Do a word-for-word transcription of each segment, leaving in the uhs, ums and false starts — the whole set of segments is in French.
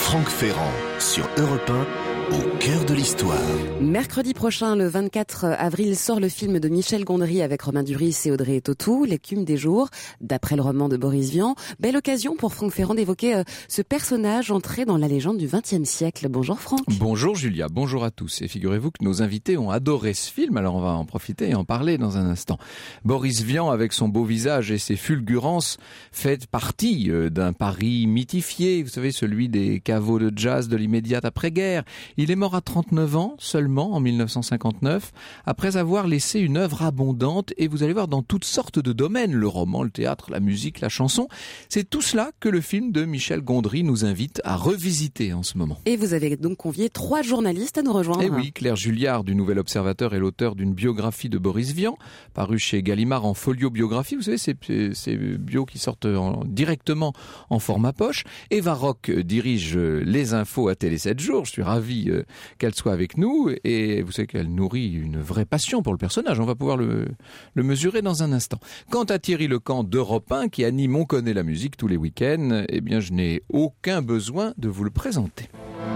Franck Ferrand sur Europe un. Au cœur de l'histoire. Mercredi prochain, le vingt-quatre avril, sort le film de Michel Gondry avec Romain Duris et Audrey Tautou, L'écume des jours, d'après le roman de Boris Vian. Belle occasion pour Franck Ferrand d'évoquer euh, ce personnage entré dans la légende du vingtième siècle. Bonjour Franck. Bonjour Julia, bonjour à tous. Et figurez-vous que nos invités ont adoré ce film, alors on va en profiter et en parler dans un instant. Boris Vian, avec son beau visage et ses fulgurances, fait partie euh, d'un Paris mythifié, vous savez, celui des caveaux de jazz de l'immédiate après-guerre. Il est mort à trente-neuf ans seulement, en mille neuf cent cinquante-neuf, après avoir laissé une œuvre abondante, et vous allez voir dans toutes sortes de domaines, le roman, le théâtre, la musique, la chanson. C'est tout cela que le film de Michel Gondry nous invite à revisiter en ce moment. Et vous avez donc convié trois journalistes à nous rejoindre. Eh oui, Claire Julliard du Nouvel Observateur est l'auteur d'une biographie de Boris Vian, parue chez Gallimard en folio biographie. Vous savez, c'est ces bios qui sortent en, directement en format poche. Eva Roch dirige les infos à Télé sept jours. Je suis ravi qu'elle soit avec nous, et vous savez qu'elle nourrit une vraie passion pour le personnage. On va pouvoir le, le mesurer dans un instant. Quant à Thierry Lecamp d'Europe un, qui anime On connaît la musique tous les week-ends, eh bien je n'ai aucun besoin de vous le présenter.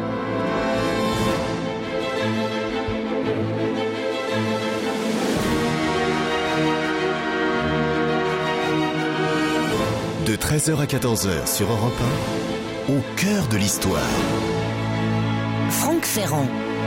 De treize heures à quatorze heures sur Europe un, au cœur de l'histoire. Franck Ferrand.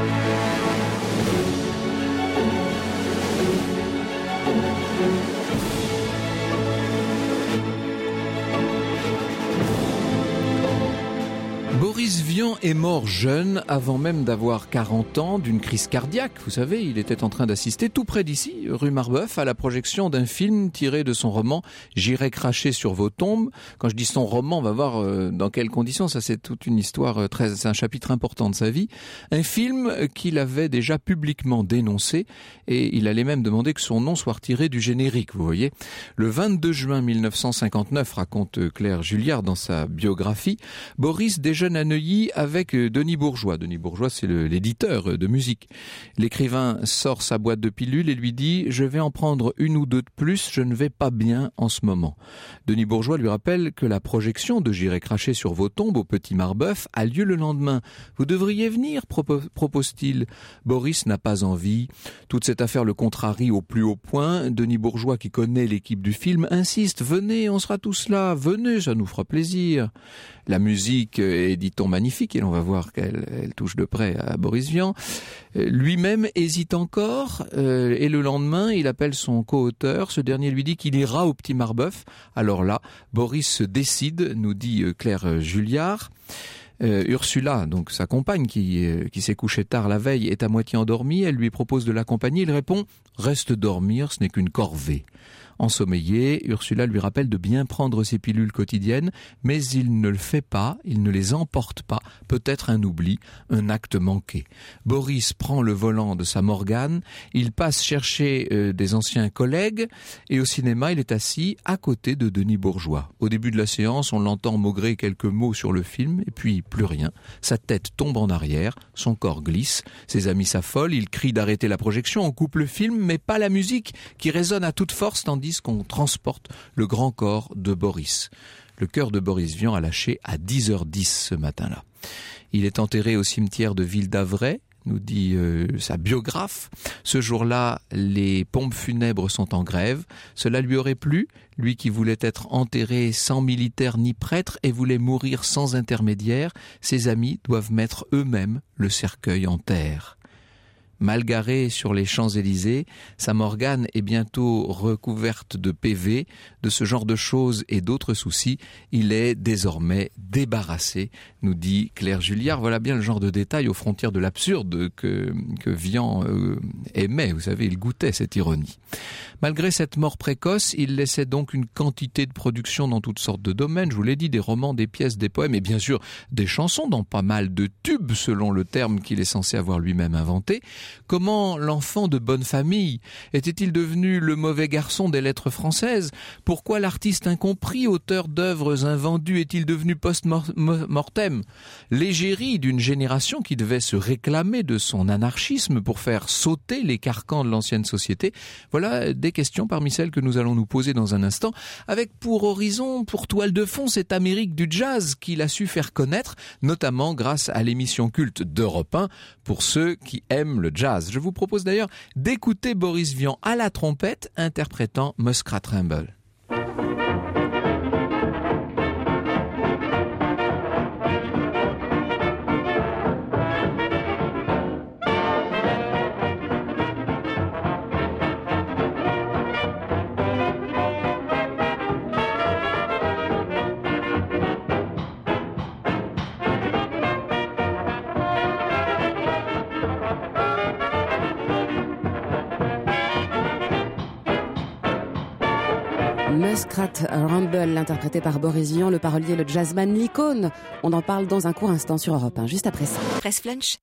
Boris Vian est mort jeune, avant même d'avoir quarante ans, d'une crise cardiaque. Vous savez, il était en train d'assister tout près d'ici, rue Marbeuf, à la projection d'un film tiré de son roman « J'irai cracher sur vos tombes ». Quand je dis son roman, on va voir euh, dans quelles conditions. Ça, c'est toute une histoire euh, très, c'est un chapitre important de sa vie. Un film qu'il avait déjà publiquement dénoncé, et il allait même demander que son nom soit retiré du générique, vous voyez. Le vingt-deux juin mille neuf cent cinquante-neuf, raconte Claire Julliard dans sa biographie, Boris déjeune à Neuilly avec Denis Bourgeois. Denis Bourgeois, c'est le, l'éditeur de musique. L'écrivain sort sa boîte de pilules et lui dit « Je vais en prendre une ou deux de plus, je ne vais pas bien en ce moment ». Denis Bourgeois lui rappelle que la projection de J'irai cracher sur vos tombes au Petit Marbeuf a lieu le lendemain. « Vous devriez venir », propose-t-il. Boris n'a pas envie. Toute cette affaire le contrarie au plus haut point. Denis Bourgeois, qui connaît l'équipe du film, insiste « Venez, on sera tous là, venez, ça nous fera plaisir ». La musique est, dit-on, magnifique, et on va voir qu'elle elle touche de près à Boris Vian. Lui-même hésite encore, euh, et le lendemain, il appelle son co-auteur. Ce dernier lui dit qu'il ira au Petit Marbeuf. Alors là, Boris se décide, nous dit Claire Julliard. Euh, Ursula, donc sa compagne qui, euh, qui s'est couchée tard la veille, est à moitié endormie. Elle lui propose de l'accompagner. Il répond « Reste dormir, ce n'est qu'une corvée ». Ensommeillé, Ursula lui rappelle de bien prendre ses pilules quotidiennes, mais il ne le fait pas, il ne les emporte pas, peut-être un oubli, un acte manqué. Boris prend le volant de sa Morgane, il passe chercher euh, des anciens collègues, et au cinéma, il est assis à côté de Denis Bourgeois. Au début de la séance, on l'entend maugrer quelques mots sur le film, et puis plus rien. Sa tête tombe en arrière, son corps glisse, ses amis s'affolent, ils crient d'arrêter la projection, on coupe le film, mais pas la musique, qui résonne à toute force, tandis qu'on transporte le grand corps de Boris. Le cœur de Boris Vian a lâché à dix heures dix ce matin-là. Il est enterré au cimetière de Ville-d'Avray, nous dit euh, sa biographe. Ce jour-là, les pompes funèbres sont en grève. Cela lui aurait plu, lui qui voulait être enterré sans militaire ni prêtre et voulait mourir sans intermédiaire. Ses amis doivent mettre eux-mêmes le cercueil en terre. Mal garé sur les Champs-Élysées, sa Morgane est bientôt recouverte de P V, de ce genre de choses et d'autres soucis. Il est désormais débarrassé, nous dit Claire Julliard. Voilà bien le genre de détails aux frontières de l'absurde que, que Vian euh, aimait. Vous savez, il goûtait cette ironie. Malgré cette mort précoce, il laissait donc une quantité de production dans toutes sortes de domaines. Je vous l'ai dit, des romans, des pièces, des poèmes et bien sûr des chansons dans pas mal de tubes selon le terme qu'il est censé avoir lui-même inventé. Comment l'enfant de bonne famille était-il devenu le mauvais garçon des lettres françaises? Pourquoi l'artiste incompris, auteur d'œuvres invendues, est-il devenu post-mortem? L'égérie d'une génération qui devait se réclamer de son anarchisme pour faire sauter les carcans de l'ancienne société. Voilà des questions parmi celles que nous allons nous poser dans un instant, avec pour horizon, pour toile de fond, cette Amérique du jazz qu'il a su faire connaître, notamment grâce à l'émission culte d'Europe un, pour ceux qui aiment le jazz. Je vous propose d'ailleurs d'écouter Boris Vian à la trompette, interprétant Muskrat Ramble. Muskrat Ramble, interprété par Boris Vian, le parolier, le jazzman, l'icône. On en parle dans un court instant sur Europe un, juste après ça. Presse Flunch.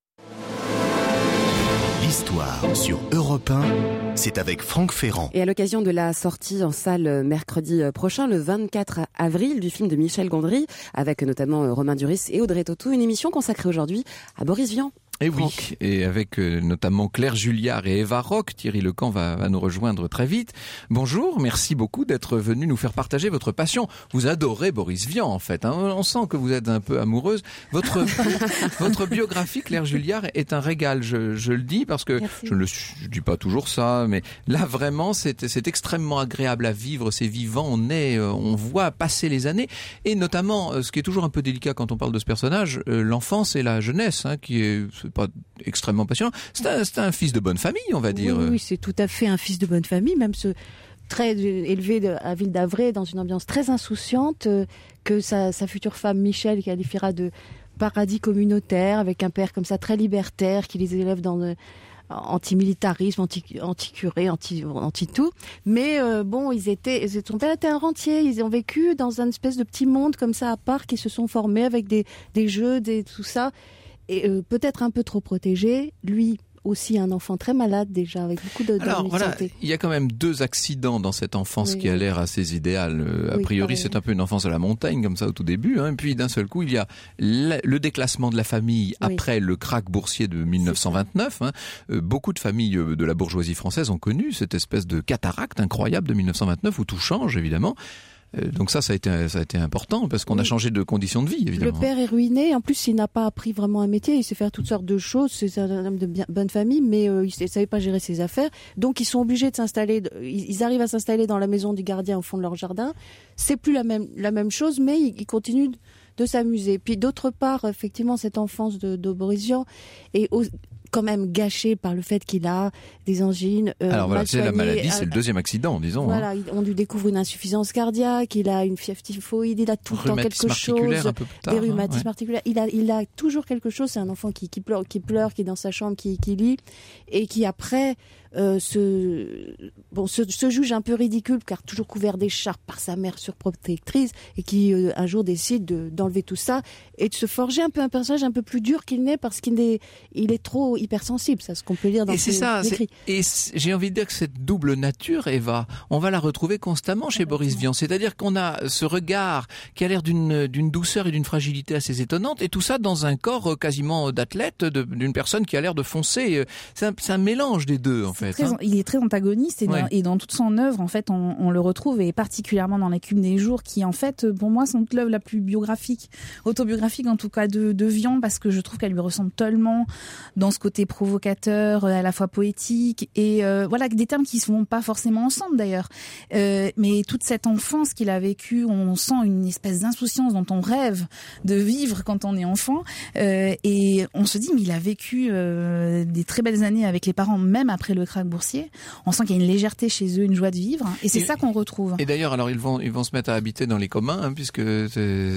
L'histoire sur Europe un, c'est avec Franck Ferrand. Et à l'occasion de la sortie en salle mercredi prochain, le vingt-quatre avril, du film de Michel Gondry, avec notamment Romain Duris et Audrey Tautou, une émission consacrée aujourd'hui à Boris Vian. Et oui, et avec euh, notamment Claire Julliard et Eva Rock, Thierry Lecamp va, va nous rejoindre très vite. Bonjour, merci beaucoup d'être venu nous faire partager votre passion. Vous adorez Boris Vian en fait, hein. On sent que vous êtes un peu amoureuse. Votre votre biographie, Claire Julliard, est un régal, je, je le dis, parce que merci. je ne je dis pas toujours ça, mais là vraiment c'est, c'est extrêmement agréable à vivre, c'est vivant, on est, on voit passer les années, et notamment, ce qui est toujours un peu délicat quand on parle de ce personnage, l'enfance et la jeunesse, hein, qui est pas extrêmement passionnant. C'est un, c'est un fils de bonne famille, on va dire. Oui, oui, c'est tout à fait un fils de bonne famille, même ce très élevé de, à Ville d'Avray, dans une ambiance très insouciante, euh, que sa, sa future femme Michel qualifiera de paradis communautaire, avec un père comme ça très libertaire, qui les élève dans le anti-militarisme, anti, anti-curé, anti, anti-tout. Mais euh, bon, ils étaient, son père était un rentier, ils ont vécu dans un espèce de petit monde comme ça à part, qui se sont formés avec des, des jeux, des, tout ça. Et euh, peut-être un peu trop protégé, lui aussi un enfant très malade déjà, avec beaucoup de Alors voilà, santé. Il y a quand même deux accidents dans cette enfance oui, qui a l'air assez idéale. A oui, priori, pareil. C'est un peu une enfance à la montagne, comme ça, au tout début. Hein. Et puis, d'un seul coup, il y a le déclassement de la famille oui. après le krach boursier de dix-neuf cent vingt-neuf. Hein. Euh, beaucoup de familles de la bourgeoisie française ont connu cette espèce de cataracte incroyable de dix-neuf cent vingt-neuf, où tout change, évidemment. Donc ça, ça a été, ça a été important parce qu'on oui. a changé de conditions de vie, évidemment. Le père est ruiné. En plus, il n'a pas appris vraiment un métier. Il sait faire toutes sortes de choses. C'est un homme de bien, bonne famille, mais euh, il ne savait pas gérer ses affaires. Donc, ils sont obligés de s'installer. Ils arrivent à s'installer dans la maison du gardien au fond de leur jardin. C'est plus la même, la même chose, mais ils, ils continuent de, de s'amuser. Puis d'autre part, effectivement, cette enfance de, de Boris Vian est au, quand même gâché par le fait qu'il a des angines. Euh, Alors voilà, c'est la maladie, c'est le deuxième accident, disons. Voilà, hein. On lui découvre une insuffisance cardiaque, il a une fièvre typhoïde, il a tout le temps quelque chose, un peu plus tard, des rhumatismes hein, ouais. articulaires. Il a, il a toujours quelque chose. C'est un enfant qui, qui pleure, qui pleure, qui est dans sa chambre, qui, qui lit, et qui après euh, se, bon, se, se juge un peu ridicule, car toujours couvert d'écharpe par sa mère surprotectrice, et qui euh, un jour décide de, d'enlever tout ça et de se forger un peu un personnage un peu plus dur qu'il n'est, parce qu'il est, il est trop hypersensible, ça ce qu'on peut lire dans et ses c'est ça, écrits. C'est, et c'est, j'ai envie de dire que cette double nature, Eva, on va la retrouver constamment chez Boris Vian. C'est-à-dire qu'on a ce regard qui a l'air d'une, d'une douceur et d'une fragilité assez étonnante, et tout ça dans un corps quasiment d'athlète, de, d'une personne qui a l'air de foncer. C'est un, c'est un mélange des deux, en c'est fait. Très, hein. Il est très antagoniste, et, ouais. dans, et dans toute son œuvre, en fait, on, on le retrouve, et particulièrement dans L'écume des jours, qui, en fait, pour moi, sont l'œuvre la plus biographique, autobiographique en tout cas, de, de Vian, parce que je trouve qu'elle lui ressemble tellement dans ce côté provocateur, à la fois poétique, et euh, voilà, des termes qui ne vont pas forcément ensemble d'ailleurs. Euh, mais toute cette enfance qu'il a vécue, on sent une espèce d'insouciance dont on rêve de vivre quand on est enfant, euh, et on se dit, mais il a vécu euh, des très belles années avec les parents, même après le krach boursier. On sent qu'il y a une légèreté chez eux, une joie de vivre, et c'est et, ça qu'on retrouve. Et d'ailleurs, alors ils vont, ils vont se mettre à habiter dans les communs, hein, puisque c'est, c'est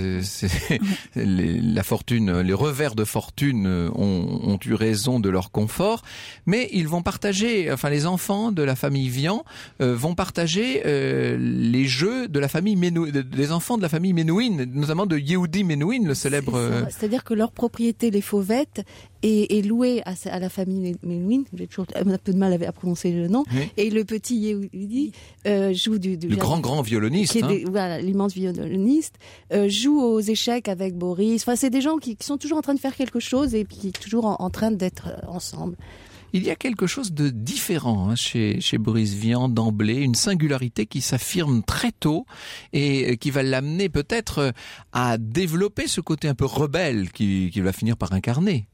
c'est, les, la fortune, les revers de fortune ont, ont eu raison de leur confort, mais ils vont partager, enfin les enfants de la famille Vian euh, vont partager euh, les jeux de la famille Menou, des enfants de la famille Menouin, notamment de Yehudi Menouin, le célèbre. C'est euh... C'est-à-dire que leur propriété, les Fauvettes, est, est louée à, à la famille Menouin. J'ai toujours un peu de mal à, à prononcer le nom. Oui. Et le petit Yehudi euh, joue du, du le grand grand violoniste, qui est hein. des, voilà, l'immense violoniste euh, joue aux échecs avec Boris. Enfin, c'est des gens qui, qui sont toujours en train de faire quelque chose et puis toujours en, en train d'être ensemble. Il y a quelque chose de différent hein, chez, chez Boris Vian d'emblée, une singularité qui s'affirme très tôt et qui va l'amener peut-être à développer ce côté un peu rebelle qu'il qui va finir par incarner.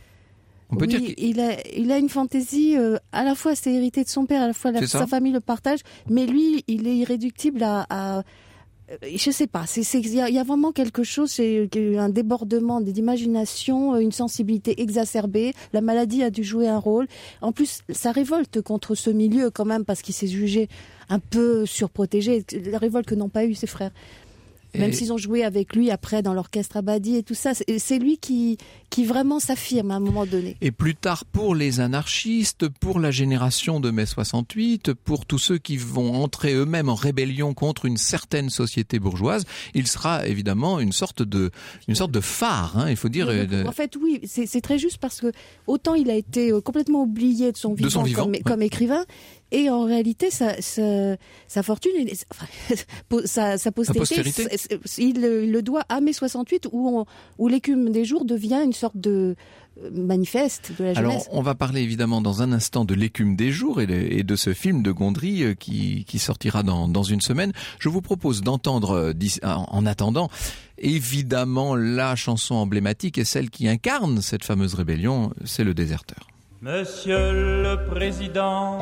On peut oui, dire il a, il a une fantaisie, euh, à la fois c'est hérité de son père, à la fois la, sa famille le partage, mais lui, il est irréductible à... à je sais pas, c'est, c'est, il y a, y a vraiment quelque chose, c'est un débordement d'imagination, une sensibilité exacerbée. La maladie a dû jouer un rôle. En plus, ça révolte contre ce milieu quand même parce qu'il s'est jugé un peu surprotégé. La révolte que n'ont pas eu ses frères. Même et... s'ils ont joué avec lui après dans l'orchestre Abadi et tout ça, c'est, c'est lui qui, qui vraiment s'affirme à un moment donné. Et plus tard, pour les anarchistes, pour la génération de mai soixante-huit, pour tous ceux qui vont entrer eux-mêmes en rébellion contre une certaine société bourgeoise, il sera évidemment une sorte de, une sorte de phare, hein, il faut dire. Oui, de... En fait, oui, c'est, c'est très juste parce que autant il a été complètement oublié de son vivant, de son vivant comme, ouais. comme écrivain, et en réalité, sa, sa, sa fortune, enfin, sa, sa postérité, postérité. Il, il le doit à mai soixante-huit, où, on, où l'écume des jours devient une sorte de manifeste de la jeunesse. Alors, on va parler évidemment dans un instant de l'écume des jours et de, et de ce film de Gondry qui, qui sortira dans, dans une semaine. Je vous propose d'entendre, en attendant, évidemment, la chanson emblématique et celle qui incarne cette fameuse rébellion, c'est Le Déserteur. Monsieur le Président,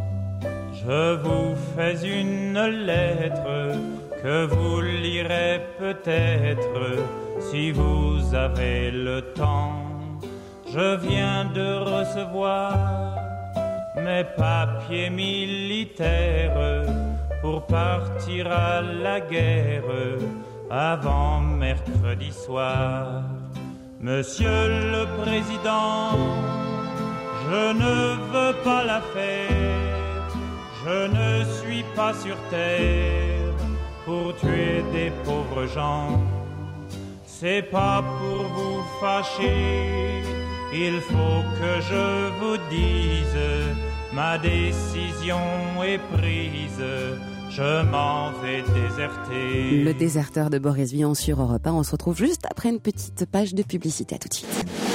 je vous fais une lettre que vous lirez peut-être si vous avez le temps. Je viens de recevoir mes papiers militaires pour partir à la guerre avant mercredi soir. Monsieur le Président, je ne veux pas la faire, je ne suis pas sur terre pour tuer des pauvres gens. C'est pas pour vous fâcher, il faut que je vous dise, ma décision est prise, je m'en vais déserter. Le Déserteur de Boris Vian sur Europe un, on se retrouve juste après une petite page de publicité, à tout de suite.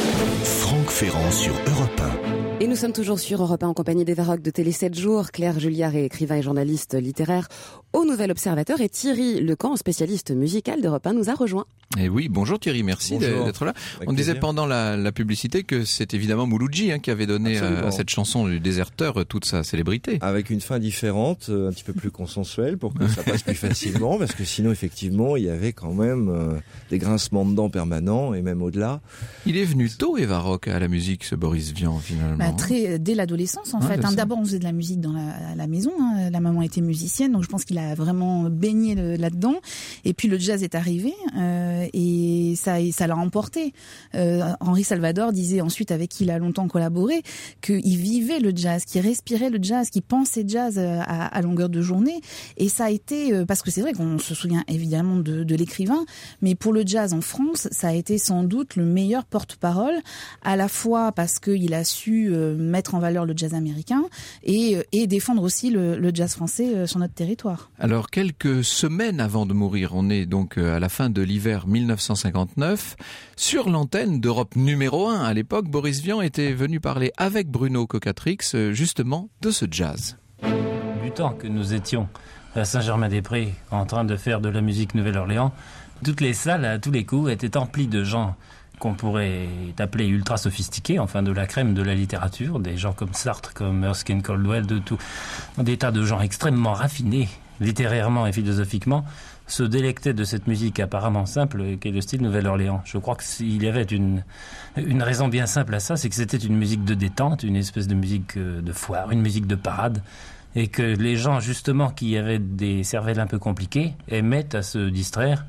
Franck Ferrand sur Europe un. Et nous sommes toujours sur Europe un en compagnie d'Eva Rock de Télé sept jours, Claire Julliard est écrivain et journaliste littéraire au Nouvel Observateur et Thierry Lecamp, spécialiste musical d'Europe un, nous a rejoint. Et oui, bonjour Thierry, merci bonjour. D'être là. Avec On plaisir. disait pendant la, la publicité que c'est évidemment Mouloudji hein, qui avait donné à, à cette chanson du Déserteur toute sa célébrité. Avec une fin différente, un petit peu plus consensuelle pour que ça passe plus facilement, parce que sinon effectivement il y avait quand même euh, des grincements de dents permanents et même au-delà. Il est venu tôt, Eva Rock, à la musique, ce Boris Vian finalement. Bah, très, dès l'adolescence en ouais, fait. Hein. D'abord on faisait de la musique dans la, à la maison, hein. La maman était musicienne, donc je pense qu'il a vraiment baigné le, là-dedans. Et puis le jazz est arrivé euh, et ça, ça l'a emporté. Euh, Henri Salvador disait ensuite, avec qui il a longtemps collaboré, qu'il vivait le jazz, qu'il respirait le jazz, qu'il pensait jazz à, à longueur de journée. Et ça a été, parce que c'est vrai qu'on se souvient évidemment de, de l'écrivain, mais pour le jazz en France, ça a été sans doute le meilleur porte-parole, à la fois parce qu'il a su euh, mettre en valeur le jazz américain et, et défendre aussi le, le jazz français euh, sur notre territoire. Alors, quelques semaines avant de mourir, on est donc à la fin de l'hiver mille neuf cent cinquante-neuf, sur l'antenne d'Europe numéro un. À l'époque, Boris Vian était venu parler avec Bruno Cocatrix, justement, de ce jazz. Du temps que nous étions à Saint-Germain-des-Prés en train de faire de la musique Nouvelle-Orléans, toutes les salles, à tous les coups, étaient emplies de gens qu'on pourrait appeler ultra sophistiqués, enfin de la crème de la littérature, des gens comme Sartre, comme Erskine Caldwell, de tout, des tas de gens extrêmement raffinés, littérairement et philosophiquement, se délectaient de cette musique apparemment simple qu'est le style Nouvelle-Orléans. Je crois qu'il y avait une, une raison bien simple à ça, c'est que c'était une musique de détente, une espèce de musique de foire, une musique de parade, et que les gens justement qui avaient des cervelles un peu compliquées aimaient à se distraire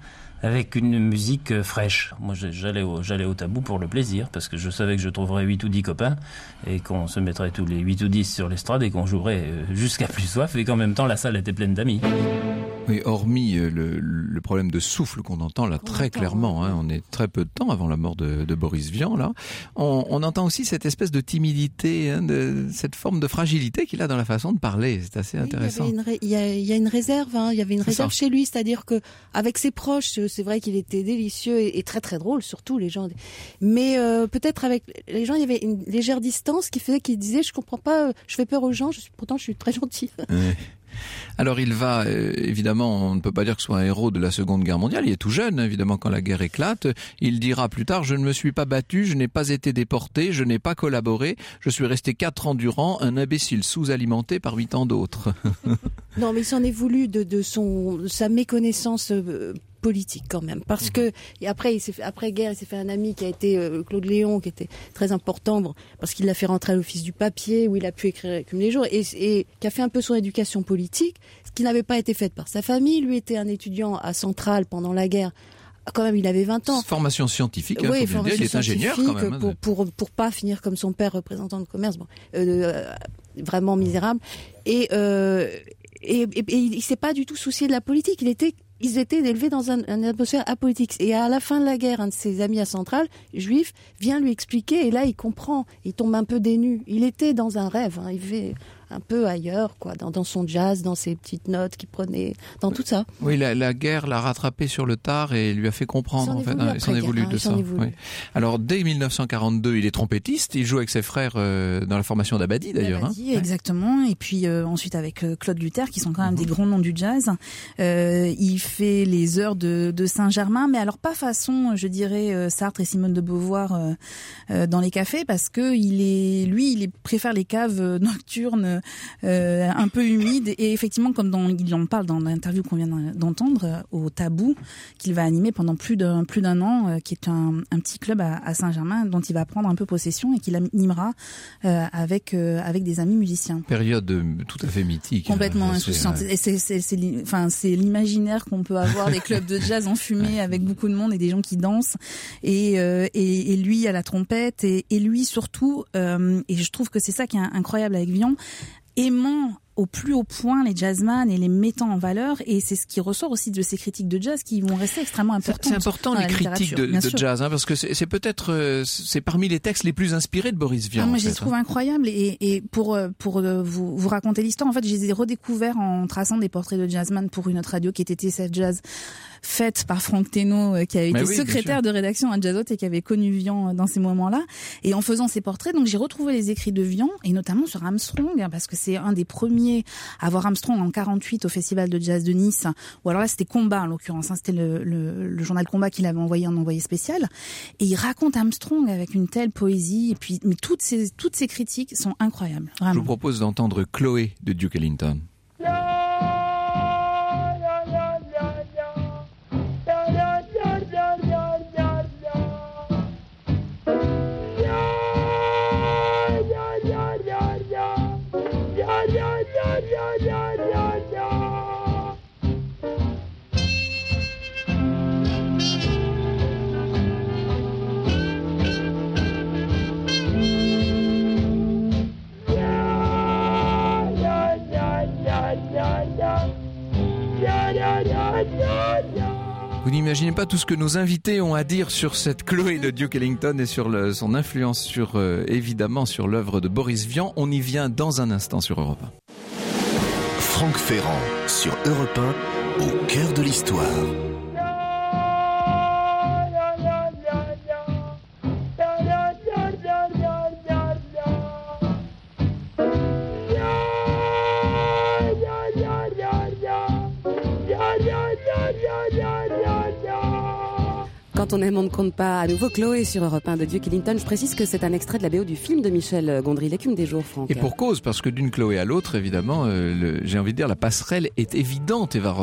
avec une musique euh, fraîche. Moi, j'allais au, j'allais au tabou pour le plaisir, parce que je savais que je trouverais huit ou dix copains, et qu'on se mettrait tous les huit ou dix sur l'estrade, et qu'on jouerait euh, jusqu'à plus soif, et qu'en même temps, la salle était pleine d'amis. Oui, hormis le, le problème de souffle qu'on entend là très clairement, hein, on est très peu de temps avant la mort de, de Boris Vian, là, on, on entend aussi cette espèce de timidité, hein, de, cette forme de fragilité qu'il a dans la façon de parler. C'est assez intéressant. Oui, il, y avait une, il, y a, il y a une réserve, hein, il y avait une c'est réserve ça. chez lui, c'est-à-dire que avec ses proches, c'est vrai qu'il était délicieux et, et très très drôle, surtout les gens. Mais euh, peut-être avec les gens, il y avait une légère distance qui faisait qu'il disait, je comprends pas, je fais peur aux gens, je suis, pourtant je suis très gentil. Ouais. Alors il va, euh, évidemment, on ne peut pas dire que ce soit un héros de la Seconde Guerre mondiale, il est tout jeune, évidemment, quand la guerre éclate. Il dira plus tard, je ne me suis pas battu, je n'ai pas été déporté, je n'ai pas collaboré, je suis resté quatre ans durant, un imbécile sous-alimenté parmi tant d'autres. Non, mais il s'en est voulu de, de, son, de sa méconnaissance euh, politique quand même, parce que et après il s'est fait, après guerre il s'est fait un ami qui a été euh, Claude Léon, qui était très important, bon, parce qu'il l'a fait rentrer à l'Office du papier où il a pu écrire Écume les jours, et, et qui a fait un peu son éducation politique, ce qui n'avait pas été fait par sa famille. Lui était un étudiant à Centrale pendant la guerre. Quand même, il avait vingt ans. Formation scientifique, hein, oui, faut bien dire, il est ingénieur quand même. Hein, pour, pour, pour pas finir comme son père, représentant de commerce, bon, euh, vraiment misérable. Et, euh, et, et, et il s'est pas du tout soucié de la politique. Il était, ils étaient élevés dans un, une atmosphère apolitique. Et à la fin de la guerre, un de ses amis à Centrale, juif, vient lui expliquer, et là, il comprend. Il tombe un peu dénu. Il était dans un rêve, hein, il vivait un peu ailleurs, quoi, dans, dans son jazz, dans ses petites notes qu'il prenait, dans tout ça. Oui, la, la guerre l'a rattrapé sur le tard et lui a fait comprendre, en fait. Hein, il s'en est voulu de ça. Oui. Alors, dès mille neuf cent quarante-deux, il est trompettiste, il joue avec ses frères euh, dans la formation d'Abadi, d'ailleurs. D'Abadi, hein. Exactement. Et puis euh, ensuite avec euh, Claude Luther, qui sont quand même mmh. des grands noms du jazz. Euh, il fait les heures de, de Saint-Germain, mais alors pas façon, je dirais, euh, Sartre et Simone de Beauvoir euh, euh, dans les cafés, parce que il est, lui, il est, préfère les caves nocturnes Euh, un peu humide, et effectivement, comme dans, il en parle dans l'interview qu'on vient d'entendre, euh, au Tabou, qu'il va animer pendant plus d'un plus d'un an, euh, qui est un, un petit club à, à Saint-Germain, dont il va prendre un peu possession et qu'il animera euh, avec euh, avec des amis musiciens. Période euh, tout à fait mythique. Complètement hein, insouciante. Et c'est c'est c'est enfin c'est l'imaginaire qu'on peut avoir des clubs de jazz enfumés avec beaucoup de monde et des gens qui dansent, et euh, et, et lui à la trompette, et, et lui surtout, euh, et je trouve que c'est ça qui est incroyable avec Vian, aimant au plus haut point les jazzman et les mettant en valeur, et c'est ce qui ressort aussi de ces critiques de jazz qui vont rester extrêmement importantes. C'est important les critiques de, de jazz, hein, parce que c'est, c'est peut-être euh, c'est parmi les textes les plus inspirés de Boris Vian. Ah, moi, je les trouve hein. incroyables, et, et pour pour vous, vous raconter l'histoire, en fait, je les ai redécouverts en traçant des portraits de jazzman pour une autre radio qui était T S F Jazz, faite par Franck Thénault, qui avait été oui, secrétaire de rédaction à Jazzot et qui avait connu Vian dans ces moments-là. Et en faisant ces portraits, donc j'ai retrouvé les écrits de Vian, et notamment sur Armstrong, parce que c'est un des premiers à voir Armstrong en quarante-huit au Festival de Jazz de Nice, ou alors là c'était Combat en l'occurrence, hein, c'était le, le, le journal Combat qu'il avait envoyé en envoyé spécial, et il raconte Armstrong avec une telle poésie, et puis mais toutes ces toutes ces critiques sont incroyables. Vraiment. Je vous propose d'entendre Chloé de Duke Ellington. Vous n'imaginez pas tout ce que nos invités ont à dire sur cette Chloé de Duke Ellington et sur le, son influence sur, euh, évidemment, sur l'œuvre de Boris Vian. On y vient dans un instant sur Europe un. Franck Ferrand sur Europe un, au cœur de l'histoire. Quand on aime, on ne compte pas. À nouveau, Chloé sur Europe un de Duke Ellington. Je précise que c'est un extrait de la B O du film de Michel Gondry, L'écume des jours, Franck. Et pour cause, parce que d'une Chloé à l'autre, évidemment, euh, le, j'ai envie de dire, la passerelle est évidente, Eva Rock.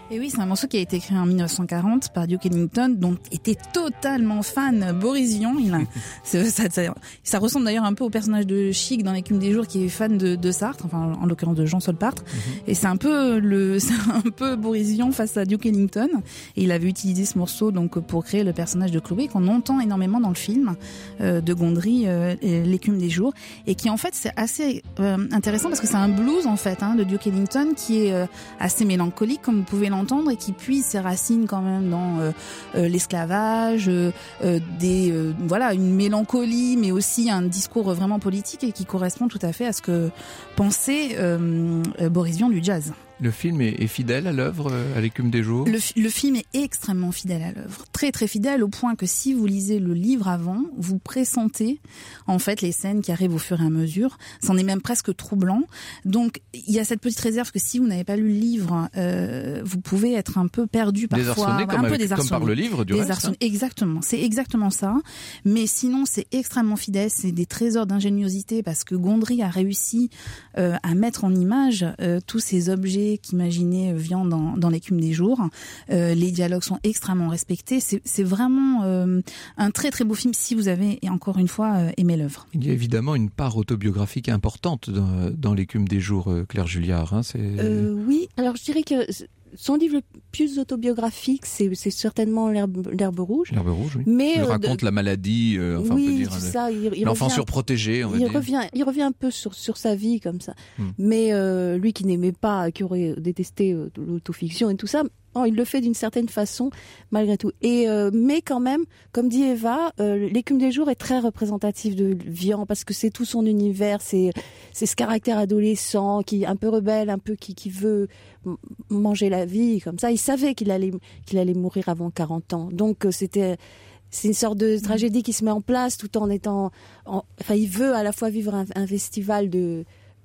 Et oui, c'est un morceau qui a été écrit en dix-neuf cent quarante par Duke Ellington, dont était totalement fan Boris Vian. Il a, ça, ça, ça, ça ressemble d'ailleurs un peu au personnage de Chic dans L'écume des jours, qui est fan de, de Sartre, enfin en l'occurrence de Jean Solpartre. Mm-hmm. Et c'est un peu le, c'est un peu Boris Vian face à Duke Ellington. Et il avait utilisé ce morceau donc pour créer le personnage de Chloé qu'on entend énormément dans le film euh, de Gondry, euh, L'écume des jours, et qui en fait c'est assez euh, intéressant parce que c'est un blues en fait hein, de Duke Ellington qui est euh, assez mélancolique comme vous pouvez l'entendre et qui puise ses racines quand même dans euh, euh, l'esclavage, euh, euh, des euh, voilà une mélancolie, mais aussi un discours vraiment politique et qui correspond tout à fait à ce que pensait euh, euh, Boris Vian du jazz. Le film est, est fidèle à l'œuvre, à l'écume des jours. Le, le film est extrêmement fidèle à l'œuvre, très très fidèle au point que si vous lisez le livre avant, vous pressentez en fait les scènes qui arrivent au fur et à mesure. C'en est même presque troublant. Donc il y a cette petite réserve que si vous n'avez pas lu le livre, euh, vous pouvez être un peu perdu parfois, désarçonné, un comme, peu avec, désarçonné. comme par le livre du reste. Hein. Exactement, c'est exactement ça. Mais sinon c'est extrêmement fidèle, c'est des trésors d'ingéniosité parce que Gondry a réussi euh, à mettre en image euh, tous ces objets qu'imaginaient Vian dans, dans l'écume des jours. Euh, les dialogues sont extrêmement respectés. C'est, c'est vraiment euh, un très très beau film si vous avez, et encore une fois, euh, aimé l'œuvre. Il y a évidemment une part autobiographique importante dans, dans l'écume des jours, Claire Julliard. Hein, c'est... Euh, oui, alors je dirais que son livre le plus autobiographique, c'est, c'est certainement l'herbe, l'herbe rouge. L'herbe rouge, oui. Mais il euh, raconte de... la maladie, euh, enfin oui, on peut dire, ça, il, il l'enfant revient, surprotégé, on va il dire. Revient, il revient un peu sur, sur sa vie comme ça. Hmm. Mais euh, lui qui n'aimait pas, qui aurait détesté euh, l'autofiction et tout ça, oh, il le fait d'une certaine façon malgré tout. Et euh, mais quand même, comme dit Eva, euh, l'écume des jours est très représentatif de Vian parce que c'est tout son univers, c'est c'est ce caractère adolescent qui est un peu rebelle, un peu qui qui veut m- manger la vie comme ça. Il savait qu'il allait qu'il allait mourir avant quarante ans. Donc euh, c'était c'est une sorte de tragédie qui se met en place tout en étant en, enfin il veut à la fois vivre un, un festival de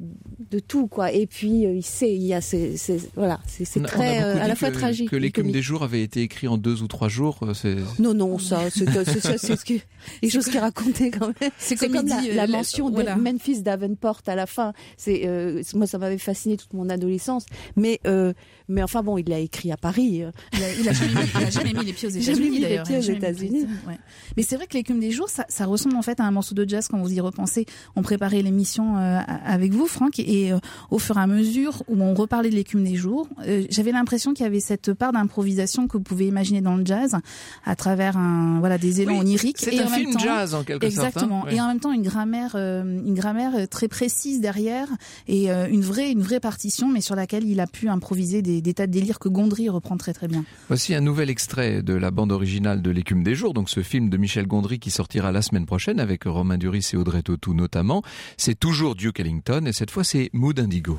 de tout quoi et puis euh, il sait il y a c'est, c'est voilà c'est, c'est très euh, à la fois que, tragique que l'écume des jours avait été écrit en deux ou trois jours. C'est... non non ça c'est, c'est, c'est, c'est ce que les choses qu'il racontait quand même c'est, c'est comme, comme dit, la, euh, la mention de voilà. Memphis Davenport à la fin c'est euh, moi ça m'avait fasciné toute mon adolescence mais euh, mais enfin bon il l'a écrit à Paris il a, il a, jamais, mis, il a jamais mis les pieds aux États-Unis mis d'ailleurs les pieds aux États-Unis ouais. Mais c'est vrai que l'écume des jours ça, ça ressemble en fait à un morceau de jazz quand vous y repensez. On préparait l'émission euh, avec vous Franck et euh, au fur et à mesure où on reparlait de l'écume des jours, euh, j'avais l'impression qu'il y avait cette part d'improvisation que vous pouvez imaginer dans le jazz à travers un voilà des élans oui, oniriques. C'est et un en film même temps, jazz en quelque exactement, sorte. Hein, et en même temps une grammaire euh, une grammaire très précise derrière et euh, une vraie une vraie partition, mais sur laquelle il a pu improviser des, des tas de délires que Gondry reprend très très bien. Voici un nouvel extrait de la bande originale de l'écume des jours, donc ce film de Michel Gondry qui sortira la semaine prochaine avec Romain Duris et Audrey Tautou notamment. C'est toujours Duke Ellington et cette fois c'est Mood Indigo.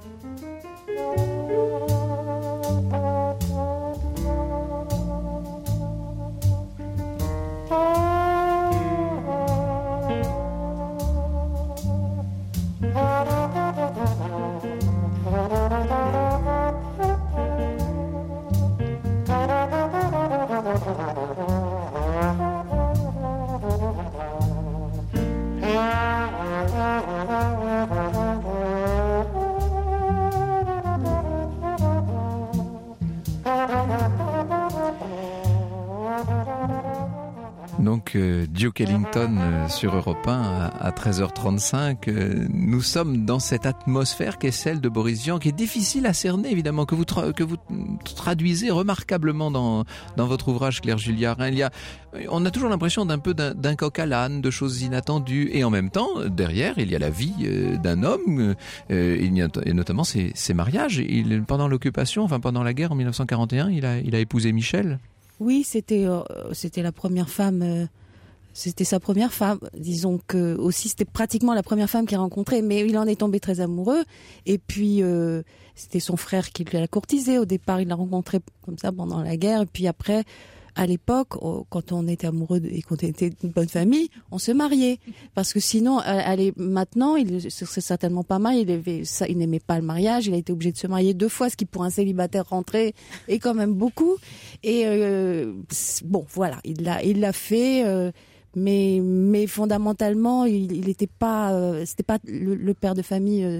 Donc euh, Duke Ellington euh, sur Europe un à, à treize heures trente-cinq. Euh, nous sommes dans cette atmosphère qui est celle de Boris Vian, qui est difficile à cerner évidemment, que vous tra- que vous traduisez remarquablement dans dans votre ouvrage Claire Julliard. Hein, il y a, on a toujours l'impression d'un peu d'un, d'un coq à l'âne, de choses inattendues, et en même temps derrière il y a la vie euh, d'un homme, euh, il y a, et notamment ses, ses mariages. Il, pendant l'occupation, enfin pendant la guerre en dix-neuf cent quarante et un, il a il a épousé Michel. Oui, c'était euh, c'était la première femme, euh, c'était sa première femme. Disons que aussi c'était pratiquement la première femme qu'il a rencontrée, mais il en est tombé très amoureux. Et puis euh, c'était son frère qui l'a courtisé. Au départ, il l'a rencontrée comme ça pendant la guerre, et puis après, à l'époque, quand on était amoureux et qu'on était une bonne famille, on se mariait. Parce que sinon, allez, maintenant, il serait certainement pas mal. Il, avait, ça, il n'aimait pas le mariage. Il a été obligé de se marier deux fois, ce qui pour un célibataire rentré est quand même beaucoup. Et euh, bon, voilà, il l'a, il l'a fait. Euh, mais, mais fondamentalement, il, il était pas, euh, c'était pas le, le père de famille. Euh,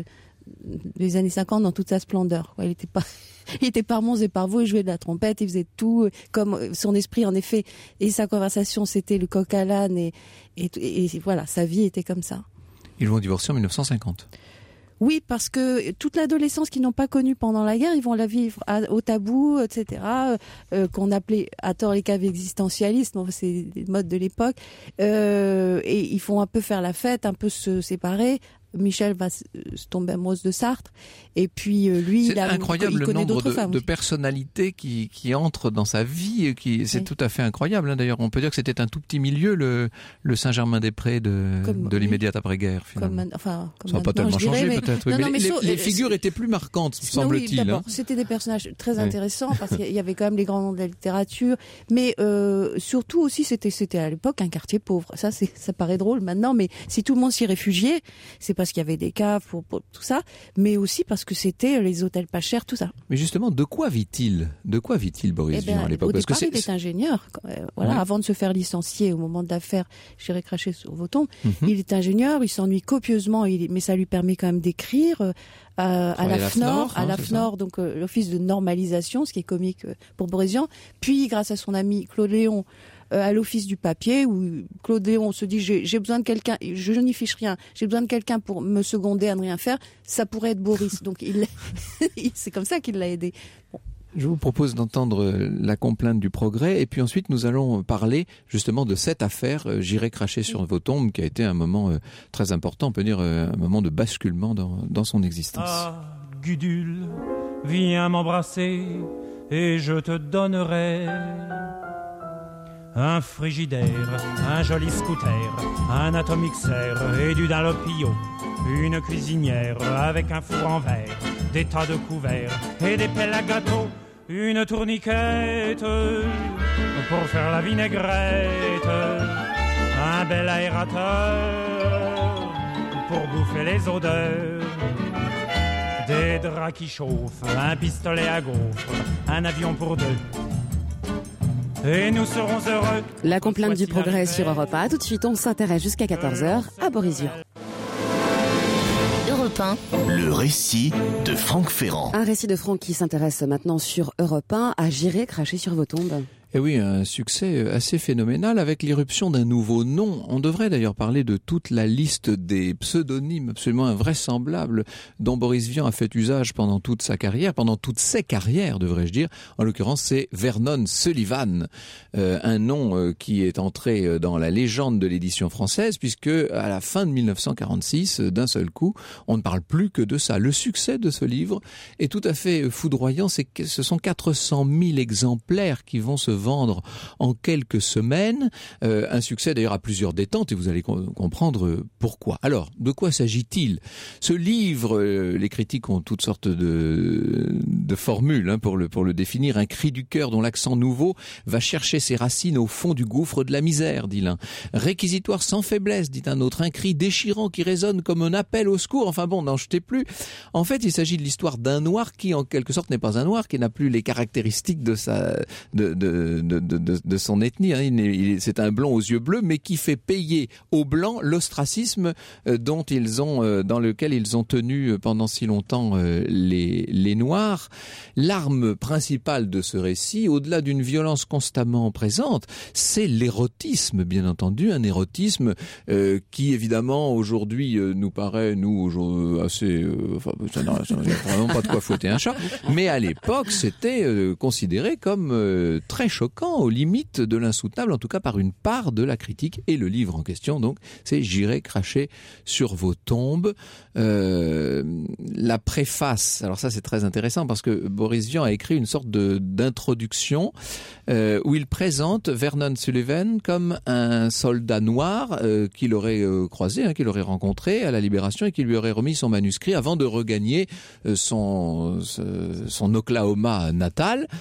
des années cinquante dans toute sa splendeur. Quoi. Il était pas, il était par monts et par vaux, il jouait de la trompette, il faisait tout, comme son esprit en effet, et sa conversation c'était le coq à l'âne, et, et, et voilà, sa vie était comme ça. Ils vont divorcer en mille neuf cent cinquante. Oui, parce que toute l'adolescence qu'ils n'ont pas connue pendant la guerre, ils vont la vivre à, au tabou, et cetera, euh, qu'on appelait à tort les caves existentialistes, bon, c'est des modes de l'époque, euh, et ils font un peu faire la fête, un peu se séparer. Michel va se tomber amoureuse de Sartre, et puis euh, lui, c'est il, a, incroyable il le connaît nombre d'autres de, femmes. de personnalités qui, qui entrent dans sa vie, qui, c'est oui. tout à fait incroyable. Hein. D'ailleurs, on peut dire que c'était un tout petit milieu, le, le Saint-Germain-des-Prés de, Comme, de l'immédiate après-guerre. Finalement. Comme, enfin, comme ça n'a pas tellement dirais, changé mais... peut-être, oui, non, mais, non, mais les, so, les euh, figures étaient plus marquantes, semble-t-il. Oui, d'abord, hein. c'était des personnages très oui. intéressants parce qu'il y avait quand même les grands noms de la littérature, mais euh, surtout aussi c'était c'était à l'époque un quartier pauvre. Ça c'est ça paraît drôle maintenant, mais si tout le monde s'y réfugiait, c'est parce qu'il y avait des caves pour, pour tout ça, mais aussi parce que c'était les hôtels pas chers, tout ça. Mais justement, de quoi vit-il De quoi vit-il Boris eh ben, Vian à l'époque? Au Parce départ, que c'est... il est ingénieur. Euh, voilà, ouais. Avant de se faire licencier au moment de l'affaire, j'irai cracher sur vos tombes. Mm-hmm. Il est ingénieur, il s'ennuie copieusement, il, mais ça lui permet quand même d'écrire. Euh, à, à la F N O R, à hein, la F N O R, donc euh, l'office de normalisation, ce qui est comique euh, pour Boris Vian. Puis, grâce à son ami Claude Léon, euh, à l'office du papier, où Claude Léon se dit j'ai, j'ai besoin de quelqu'un, je n'y fiche rien, j'ai besoin de quelqu'un pour me seconder à ne rien faire. Ça pourrait être Boris, donc il, c'est comme ça qu'il l'a aidé. Bon. Je vous propose d'entendre la complainte du Progrès et puis ensuite nous allons parler justement de cette affaire euh, J'irai cracher sur vos tombes qui a été un moment euh, très important, on peut dire euh, un moment de basculement dans, dans son existence. Ah, Gudule, viens m'embrasser et je te donnerai un frigidaire, un joli scooter, un atomixer et du Dunlopio, une cuisinière avec un four en verre, des tas de couverts et des pelles à gâteau, une tourniquette pour faire la vinaigrette, un bel aérateur pour bouffer les odeurs, des draps qui chauffent, un pistolet à gaufres, un avion pour deux. Et nous serons heureux. La complainte du Progrès sur Europe un. Tout de suite, on s'intéresse jusqu'à quatorze heures à Boris Vian. Europe un. Le récit de Franck Ferrand. Un récit de Franck qui s'intéresse maintenant sur Europe un à J'irai cracher sur vos tombes. Et oui, un succès assez phénoménal avec l'irruption d'un nouveau nom. On devrait d'ailleurs parler de toute la liste des pseudonymes absolument invraisemblables dont Boris Vian a fait usage pendant toute sa carrière, pendant toutes ses carrières, devrais-je dire. En l'occurrence, c'est Vernon Sullivan, euh, un nom euh, qui est entré dans la légende de l'édition française, puisque à la fin de mille neuf cent quarante-six, d'un seul coup, on ne parle plus que de ça. Le succès de ce livre est tout à fait foudroyant. C'est que ce sont quatre cent mille exemplaires qui vont se vendre en quelques semaines, euh, un succès d'ailleurs à plusieurs détentes et vous allez co- comprendre pourquoi. Alors, de quoi s'agit-il ? Ce livre, euh, les critiques ont toutes sortes de, de formules hein, pour, le, pour le définir, un cri du cœur dont l'accent nouveau va chercher ses racines au fond du gouffre de la misère, dit l'un. Réquisitoire sans faiblesse, dit un autre, un cri déchirant qui résonne comme un appel au secours, enfin bon, n'en jetez plus. En fait, il s'agit de l'histoire d'un noir qui en quelque sorte n'est pas un noir, qui n'a plus les caractéristiques de sa... de, de De, de, de, de son ethnie, hein. il est, il, c'est un blond aux yeux bleus, mais qui fait payer aux blancs l'ostracisme euh, dont ils ont, euh, dans lequel ils ont tenu pendant si longtemps euh, les, les noirs. L'arme principale de ce récit, au-delà d'une violence constamment présente, c'est l'érotisme, bien entendu, un érotisme euh, qui évidemment aujourd'hui euh, nous paraît nous aujourd'hui, assez, euh, enfin, ça n'a vraiment pas de quoi fouetter un chat, mais à l'époque c'était euh, considéré comme euh, très choquant, aux limites de l'insoutenable, en tout cas par une part de la critique. Et le livre en question, donc, c'est J'irai cracher sur vos tombes. Euh, la préface, alors ça c'est très intéressant parce que Boris Vian a écrit une sorte de, d'introduction euh, où il présente Vernon Sullivan comme un soldat noir euh, qu'il aurait euh, croisé, hein, qu'il aurait rencontré à la Libération et qui lui aurait remis son manuscrit avant de regagner euh, son, son Oklahoma natal.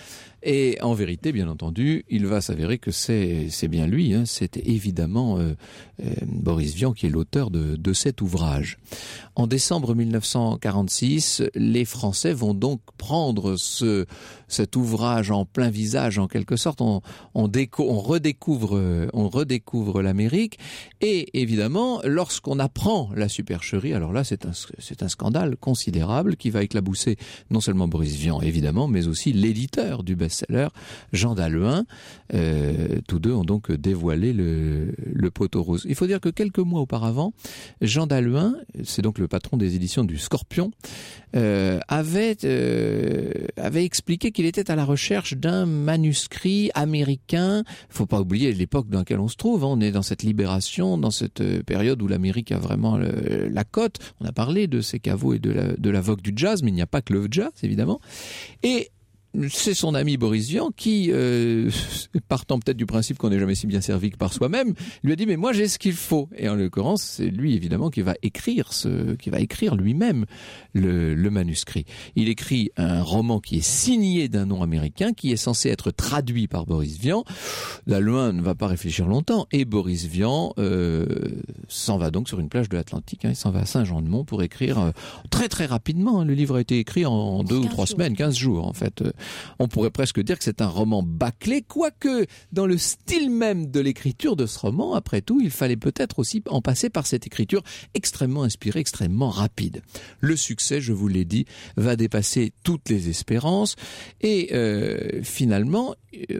Et en vérité, bien entendu, il va s'avérer que c'est, c'est bien lui, hein, c'est évidemment euh, euh, Boris Vian qui est l'auteur de, de cet ouvrage. En décembre mille neuf cent quarante-six, les Français vont donc prendre ce, cet ouvrage en plein visage, en quelque sorte. On, on, déco- on redécouvre, on redécouvre l'Amérique. Et évidemment, lorsqu'on apprend la supercherie, alors là, c'est un, c'est un scandale considérable qui va éclabousser non seulement Boris Vian, évidemment, mais aussi l'éditeur du best-seller, Jean Dalhuin. Euh, tous deux ont donc dévoilé le, le poteau rose. Il faut dire que quelques mois auparavant, Jean Dalhuin, c'est donc le patron des éditions du Scorpion, euh, avait, euh, avait expliqué qu'il était à la recherche d'un manuscrit américain. Il faut pas oublier l'époque dans laquelle on se trouve. Hein. On est dans cette libération, dans cette période où l'Amérique a vraiment le, la cote. On a parlé de ses caveaux et de la, de la vogue du jazz, mais il n'y a pas que le jazz, évidemment. Et c'est son ami Boris Vian qui, euh, partant peut-être du principe qu'on n'est jamais si bien servi que par soi-même, lui a dit mais moi j'ai ce qu'il faut. Et en l'occurrence, c'est lui évidemment qui va écrire ce, qui va écrire lui-même le, le manuscrit. Il écrit un roman qui est signé d'un nom américain, qui est censé être traduit par Boris Vian. Dalhuin ne va pas réfléchir longtemps et Boris Vian euh, s'en va donc sur une plage de l'Atlantique. Hein, il s'en va à Saint-Jean-de-Mont pour écrire euh, très très rapidement. Hein, le livre a été écrit en, en deux ou trois jours. semaines, quinze jours en fait. On pourrait presque dire que c'est un roman bâclé, quoique dans le style même de l'écriture de ce roman, après tout, il fallait peut-être aussi en passer par cette écriture extrêmement inspirée, extrêmement rapide. Le succès, je vous l'ai dit, va dépasser toutes les espérances et euh, finalement, euh,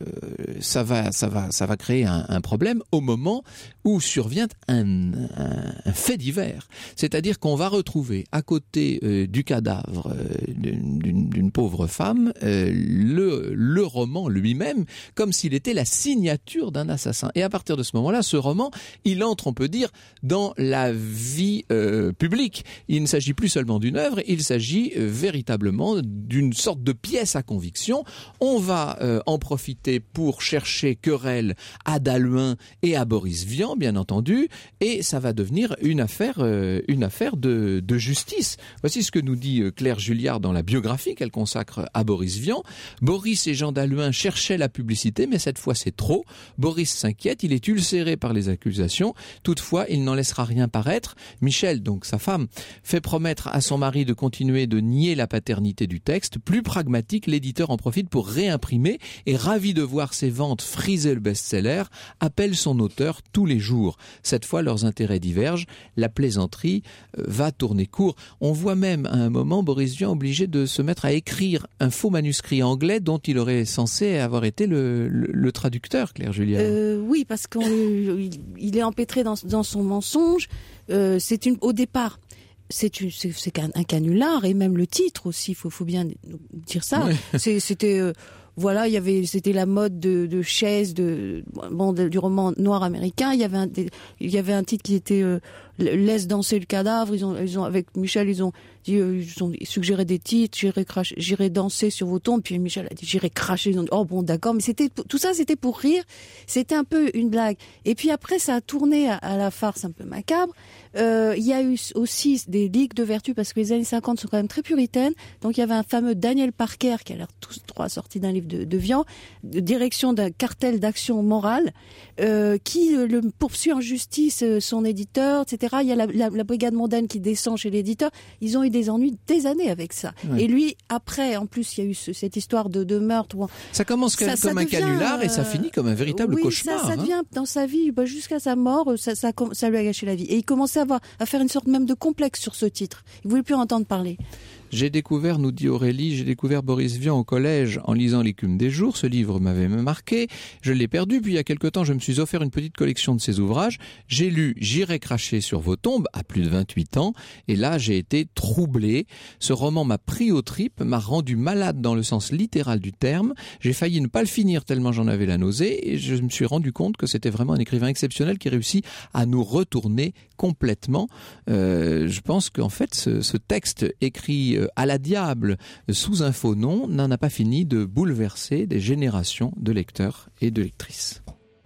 ça va, ça va, ça va créer un, un problème au moment où survient un, un, un fait divers. C'est-à-dire qu'on va retrouver à côté euh, du cadavre euh, d'une, d'une pauvre femme euh, le, le roman lui-même comme s'il était la signature d'un assassin. Et à partir de ce moment-là, ce roman, il entre, on peut dire, dans la vie euh, publique. Il ne s'agit plus seulement d'une œuvre, il s'agit euh, véritablement d'une sorte de pièce à conviction. On va euh, en profiter pour chercher querelle à Dalhuin et à Boris Vian, bien entendu, et ça va devenir une affaire, euh, une affaire de, de justice. Voici ce que nous dit euh, Claire Julliard dans la biographie qu'elle consacre à Boris Vian. Boris et Jean Dalhuin cherchaient la publicité, mais cette fois c'est trop. Boris s'inquiète, il est ulcéré par les accusations. Toutefois, il n'en laissera rien paraître. Michel, donc sa femme, fait promettre à son mari de continuer de nier la paternité du texte. Plus pragmatique, l'éditeur en profite pour réimprimer et, ravi de voir ses ventes friser le best-seller, appelle son auteur tous les jours. Cette fois, leurs intérêts divergent. La plaisanterie va tourner court. On voit même à un moment Boris Vian obligé de se mettre à écrire un faux manuscrit anglais dont il aurait censé avoir été le, le, le traducteur, Claire Julliard. Euh, oui, parce qu'il est empêtré dans, dans son mensonge. Euh, c'est une, au départ, c'est, une, c'est, c'est un, un canular, et même le titre aussi, il faut, faut bien dire ça. Oui. C'est, c'était... Euh, Voilà, il y avait, c'était la mode de, de chaise, de, bon, de, du roman noir américain. Il y avait un, des, il y avait un titre qui était euh, Laisse danser le cadavre. Ils ont, ils ont, avec Michel, ils ont dit, euh, ils ont suggéré des titres. J'irai cracher, j'irai danser sur vos tombes. Puis Michel a dit, j'irai cracher. Ils ont dit, oh bon, d'accord. Mais c'était, tout ça, c'était pour rire. C'était un peu une blague. Et puis après, ça a tourné à, à la farce un peu macabre. Euh, il y a eu aussi des ligues de vertu parce que les années cinquante sont quand même très puritaines. Donc il y avait un fameux Daniel Parker qui a l'air tous trois sortis d'un livre de, de Vian, de direction d'un cartel d'action morale, euh, qui le poursuit en justice euh, son éditeur, et cetera. Il y a la, la, la brigade mondaine qui descend chez l'éditeur. Ils ont eu des ennuis des années avec ça. Ouais. Et lui, après, en plus, il y a eu ce, cette histoire de, de meurtre. Où ça commence ça, comme ça un devient, canular et ça finit comme un véritable oui, cauchemar. Ça, ça devient hein. Dans sa vie, bah, jusqu'à sa mort, ça, ça, ça lui a gâché la vie. Et il commençait à, avoir, à faire une sorte même de complexe sur ce titre. Il voulait plus en entendre parler. J'ai découvert, nous dit Aurélie, j'ai découvert Boris Vian au collège en lisant L'écume des jours. Ce livre m'avait marqué. Je l'ai perdu, puis il y a quelque temps, je me suis offert une petite collection de ses ouvrages. J'ai lu J'irai cracher sur vos tombes à plus de vingt-huit ans. Et là, j'ai été troublé. Ce roman m'a pris aux tripes, m'a rendu malade dans le sens littéral du terme. J'ai failli ne pas le finir tellement j'en avais la nausée. Et je me suis rendu compte que c'était vraiment un écrivain exceptionnel qui réussit à nous retourner complètement. Euh, je pense qu'en fait, ce, ce texte écrit à la diable sous un faux nom n'en a pas fini de bouleverser des générations de lecteurs et de lectrices.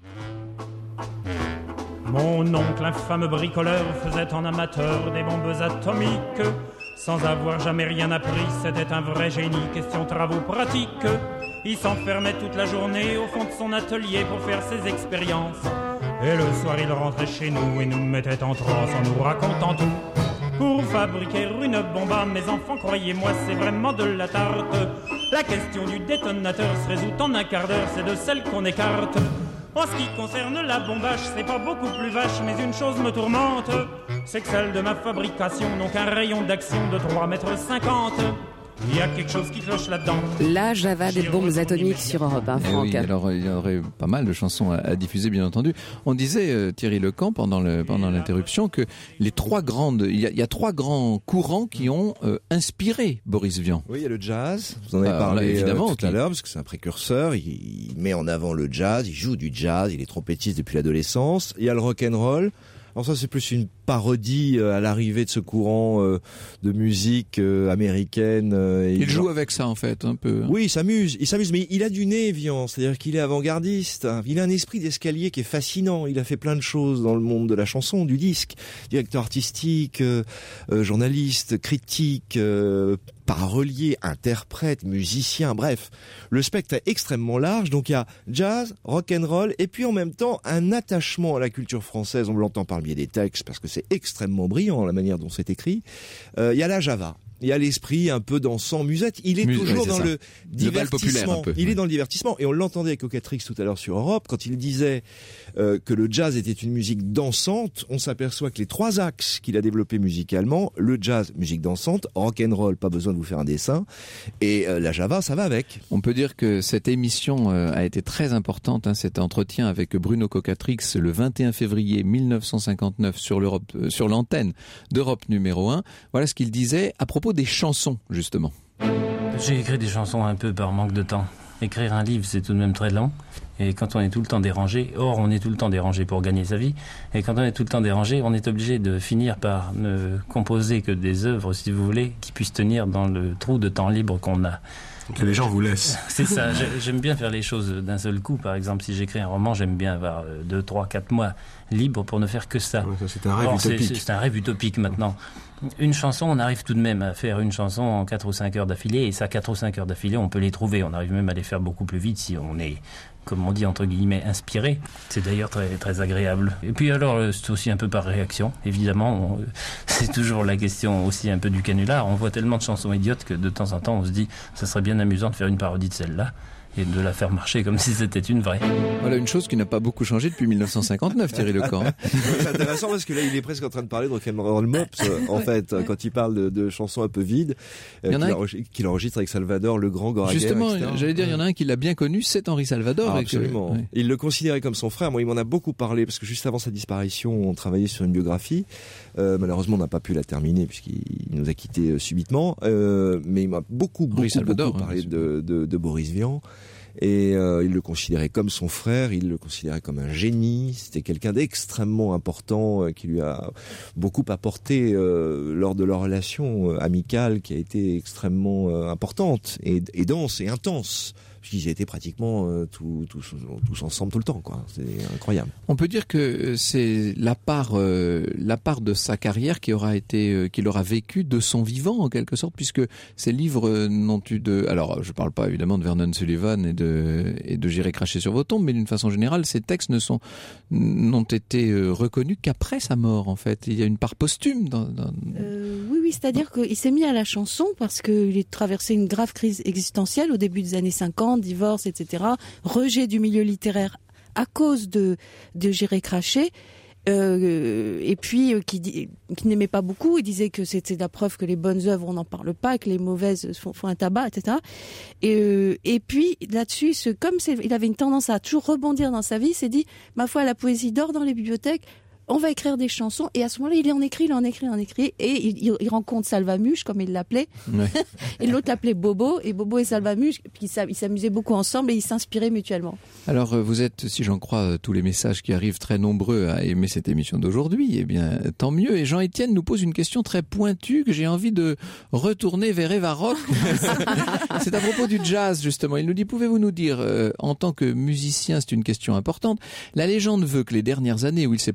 Mon oncle, infâme bricoleur, faisait en amateur des bombes atomiques. Sans avoir jamais rien appris, c'était un vrai génie, question travaux pratiques. il s'enfermait toute la journée au fond de son atelier pour faire ses expériences. Et le soir il rentrait chez nous et nous mettait en transe en nous racontant tout. Pour fabriquer une bombe à mes enfants, croyez-moi, c'est vraiment de la tarte. La question du détonateur se résout en un quart d'heure, c'est de celle qu'on écarte. En ce qui concerne la bombage, c'est pas beaucoup plus vache, mais une chose me tourmente, c'est que celle de ma fabrication n'ont qu'un rayon d'action de trois mètres cinquante. Il y a quelque chose qui cloche là-dedans. La Java des bombes atomiques sur Europe un, Eh Franck. oui, alors il y aurait pas mal de chansons à, à diffuser, bien entendu. On disait, euh, Thierry Lecamp, pendant, le, pendant l'interruption, que les trois grandes, il y a, il y a trois grands courants qui ont euh, inspiré Boris Vian. Oui, il y a le jazz, vous en avez Alors, parlé là, évidemment, euh, tout à qui- l'heure, parce que c'est un précurseur, il, il met en avant le jazz, il joue du jazz, il est trompettiste depuis l'adolescence. Il y a le rock'n'roll. Alors ça, c'est plus une parodie euh, à l'arrivée de ce courant euh, de musique euh, américaine. euh, et Il genre- joue avec ça, en fait, un peu. Oui, il s'amuse, il s'amuse, mais il a du nez, Vian, c'est-à-dire qu'il est avant-gardiste, hein. Il a un esprit d'escalier qui est fascinant, il a fait plein de choses dans le monde de la chanson, du disque, directeur artistique, euh, euh, journaliste, critique, euh, parolier, interprète, musicien, bref. Le spectre est extrêmement large, donc il y a jazz, rock'n'roll, et puis en même temps un attachement à la culture française, on l'entend par le biais des textes, parce que c'est extrêmement brillant la manière dont c'est écrit. Euh, il y a la Java. Il y a l'esprit un peu dansant, musette. Il est Mus- toujours ouais, c'est dans ça. le Le bal populaire, divertissement. un peu. Il Ouais. est dans le divertissement. Et on l'entendait avec Cocatrix tout à l'heure sur Europe, quand il disait euh, que le jazz était une musique dansante. On s'aperçoit que les trois axes qu'il a développés musicalement, le jazz, musique dansante, rock'n'roll, pas besoin de vous faire un dessin, et euh, la Java, ça va avec. On peut dire que cette émission euh, a été très importante, hein, cet entretien avec Bruno Cocatrix le vingt et un février mille neuf cent cinquante-neuf sur l'Europe, euh, sur l'antenne d'Europe numéro un. Voilà ce qu'il disait à propos des chansons, justement. J'ai écrit des chansons un peu par manque de temps. Écrire un livre, c'est tout de même très long. Et quand on est tout le temps dérangé, or on est tout le temps dérangé pour gagner sa vie, et quand on est tout le temps dérangé, on est obligé de finir par ne composer que des œuvres, si vous voulez, qui puissent tenir dans le trou de temps libre qu'on a. Que les gens vous laissent. C'est ça, j'ai- j'aime bien faire les choses d'un seul coup. Par exemple, si j'écris un roman, j'aime bien avoir euh, deux, trois, quatre mois libres pour ne faire que ça. Ouais, ça, c'est un rêve Or, c'est- utopique. C'est un rêve utopique maintenant. Une chanson, on arrive tout de même à faire une chanson en quatre ou cinq heures d'affilée, et ça, quatre ou cinq heures d'affilée, on peut les trouver. On arrive même à les faire beaucoup plus vite si on est, comme on dit, entre guillemets, inspiré. C'est d'ailleurs très, très agréable. Et puis alors, euh, c'est aussi un peu par réaction, évidemment. On- c'est toujours la question aussi un peu du canular. On voit tellement de chansons idiotes que de temps en temps, on se dit, ça serait bien amusant de faire une parodie de celle-là, et de la faire marcher comme si c'était une vraie. Voilà une chose qui n'a pas beaucoup changé depuis mille neuf cent cinquante-neuf, Thierry Lecamp. hein. C'est intéressant parce que là, il est presque en train de parler de rock'n'roll mops, euh, en fait, euh, quand il parle de, de chansons un peu vides, euh, Il y en a qu'il un- enregistre, qu'il enregistre avec Salvador, le grand Goraguer, Justement, et cetera. j'allais dire, il y en a un qui l'a bien connu, c'est Henri Salvador. Ah, et que- absolument. ouais. Il le considérait comme son frère. Moi, il m'en a beaucoup parlé parce que juste avant sa disparition, on travaillait sur une biographie. Euh, malheureusement, on n'a pas pu la terminer puisqu'il nous a quittés euh, subitement. Euh, mais il m'a beaucoup, beaucoup, Henri Salvador, beaucoup hein, parlé bien de, de, de Boris Vian. Et euh, il le considérait comme son frère, il le considérait comme un génie. C'était quelqu'un d'extrêmement important euh, qui lui a beaucoup apporté euh, lors de leur relation euh, amicale qui a été extrêmement euh, importante et, et dense et intense. Puisqu'ils étaient pratiquement euh, tous, tous, tous ensemble tout le temps, quoi. C'est incroyable. On peut dire que c'est la part, euh, la part de sa carrière qui aura été, euh, qu'il aura vécu de son vivant en quelque sorte, puisque ces livres euh, n'ont eu de, alors je parle pas évidemment de Vernon Sullivan et de et de J'irai cracher sur vos tombes, mais d'une façon générale, ces textes ne sont n'ont été euh, reconnus qu'après sa mort en fait. Il y a une part posthume dans. dans... Euh, oui, oui, c'est-à-dire qu'il s'est mis à la chanson parce qu'il a traversé une grave crise existentielle au début des années cinquante, divorce, et cetera, rejet du milieu littéraire à cause de, de J'irai cracher. Euh, et puis euh, qui, dit- qui n'aimait pas beaucoup, il disait que c'était la preuve que les bonnes œuvres on n'en parle pas, que les mauvaises font, font un tabac, et cetera. Et, euh, et puis là-dessus, ce, comme c'est, il avait une tendance à toujours rebondir dans sa vie, il s'est dit, ma foi, la poésie dort dans les bibliothèques, on va écrire des chansons. Et à ce moment-là, il en écrit, il en écrit, il en écrit, et il, il, il rencontre Salvamuche, comme il l'appelait, Ouais. et l'autre l'appelait Bobo, et Bobo et Salvamuche, puis ils s'a- ils s'amusaient beaucoup ensemble et ils s'inspiraient mutuellement. Alors euh, vous êtes, si j'en crois euh, tous les messages qui arrivent, très nombreux à aimer cette émission d'aujourd'hui. Eh bien, tant mieux. Et Jean-Étienne nous pose une question très pointue que j'ai envie de retourner vers Eva Rock. C'est à propos du jazz justement. Il nous dit, pouvez-vous nous dire, euh, en tant que musicien, c'est une question importante. La légende veut que les dernières années où il s'est produit sur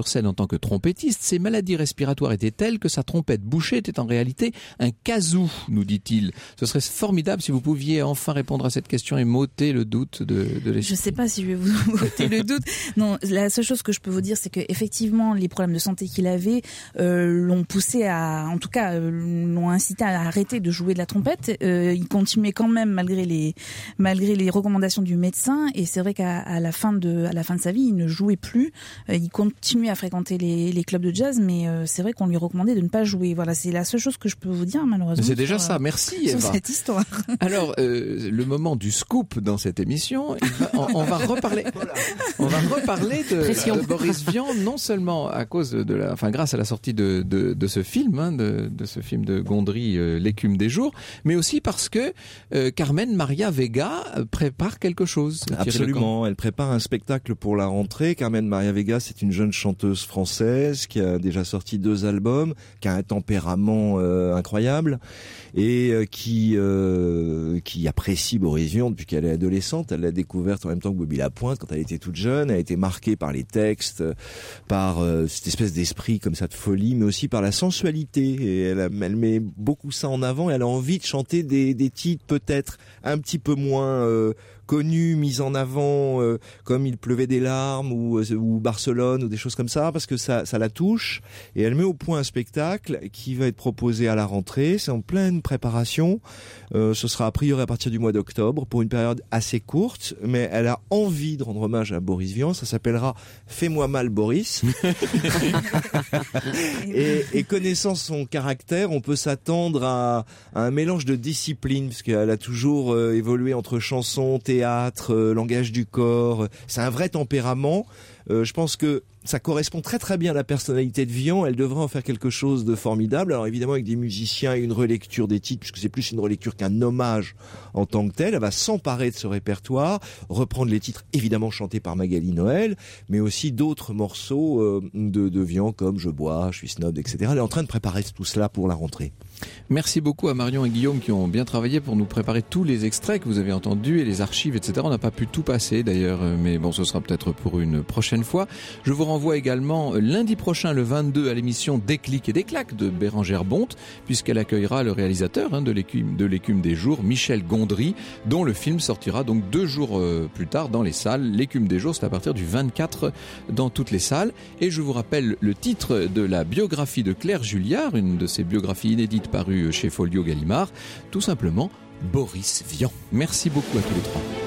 sur scène en tant que trompettiste, ses maladies respiratoires étaient telles que sa trompette bouchée était en réalité un kazoo, nous dit-il. Ce serait formidable si vous pouviez enfin répondre à cette question et m'ôter le doute de, de l'esprit. Je sais pas si je vais vous ôter le doute. Non, la seule chose que je peux vous dire, c'est que effectivement, les problèmes de santé qu'il avait euh, l'ont poussé à, en tout cas, euh, l'ont incité à arrêter de jouer de la trompette. Euh, il continuait quand même malgré les malgré les recommandations du médecin. Et c'est vrai qu'à à la fin de à la fin de sa vie, il ne jouait plus. Euh, il continuait à fréquenter les, les clubs de jazz, mais euh, c'est vrai qu'on lui recommandait de ne pas jouer. Voilà, c'est la seule chose que je peux vous dire, malheureusement. C'est déjà sur, ça. Merci, Eva. Sur cette histoire. Alors, euh, le moment du scoop dans cette émission, il va, on, on va reparler. On va reparler de, de Boris Vian, non seulement à cause de la, enfin grâce à la sortie de de, de ce film, hein, de, de ce film de Gondry, euh, L'écume des jours, mais aussi parce que euh, Carmen Maria Vega prépare quelque chose. Absolument, elle prépare un spectacle pour la rentrée. Carmen Maria Vega, c'est une jeune chanteuse française qui a déjà sorti deux albums, qui a un tempérament euh, incroyable et euh, qui euh, qui apprécie Boris Vian depuis qu'elle est adolescente. Elle l'a découverte en même temps que Bobby Lapointe quand elle était toute jeune. Elle a été marquée par les textes, par euh, cette espèce d'esprit comme ça de folie, mais aussi par la sensualité. Et elle, a, elle met beaucoup ça en avant. Et elle a envie de chanter des, des titres peut-être un petit peu moins euh, connus, mis en avant, euh, comme Il pleuvait des larmes ou, ou Barcelone ou des choses comme ça, parce que ça, ça la touche. Et elle met au point un spectacle qui va être proposé à la rentrée. C'est en pleine préparation. Euh, ce sera a priori à partir du mois d'octobre pour une période assez courte, mais elle a envie de rendre hommage à Boris Vian. Ça s'appellera Fais-moi mal Boris. et, et connaissant son caractère, on peut s'attendre à, à un mélange de disciplines, parce qu'elle a toujours euh, évolué entre chansons, théâtre, euh, langage du corps. C'est un vrai tempérament. Euh, je pense que ça correspond très très bien à la personnalité de Vian. Elle devrait en faire quelque chose de formidable. Alors évidemment avec des musiciens et une relecture des titres, puisque c'est plus une relecture qu'un hommage en tant que tel. Elle va s'emparer de ce répertoire, reprendre les titres évidemment chantés par Magali Noël, mais aussi d'autres morceaux euh, de, de Vian comme Je bois, Je suis snob, et cetera. Elle est en train de préparer tout cela pour la rentrée. Merci beaucoup à Marion et Guillaume qui ont bien travaillé pour nous préparer tous les extraits que vous avez entendus et les archives, et cetera. On n'a pas pu tout passer d'ailleurs, mais bon, ce sera peut-être pour une prochaine fois. Je vous renvoie également lundi prochain, le vingt-deux, à l'émission Déclic et Déclac de Bérangère Bonte, puisqu'elle accueillera le réalisateur hein, de l'écume de l'écume des jours, Michel Gondry, dont le film sortira donc deux jours euh, plus tard dans les salles. L'écume des jours, c'est à partir du vingt-quatre dans toutes les salles. Et je vous rappelle le titre de la biographie de Claire Julliard, une de ses biographies inédites parue chez Folio Gallimard, tout simplement Boris Vian. Merci beaucoup à tous les trois.